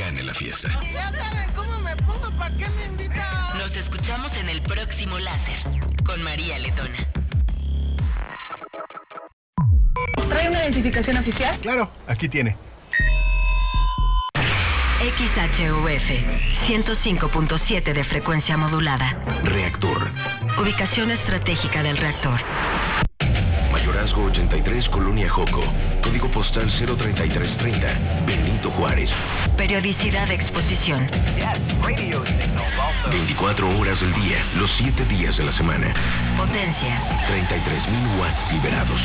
gane la fiesta. Ya saben cómo me pongo, ¿para qué me invitan? Nos escuchamos en el próximo Láser con María Letona. ¿Trae una identificación oficial? Claro, aquí tiene. XHUF 105.7 de frecuencia modulada. Reactor. Ubicación estratégica del reactor. Mayorazgo 83, Colonia Joco. Código postal 03330. Benito Juárez. Periodicidad de exposición. 24 horas del día, los 7 días de la semana. Potencia. 33,000 watts liberados.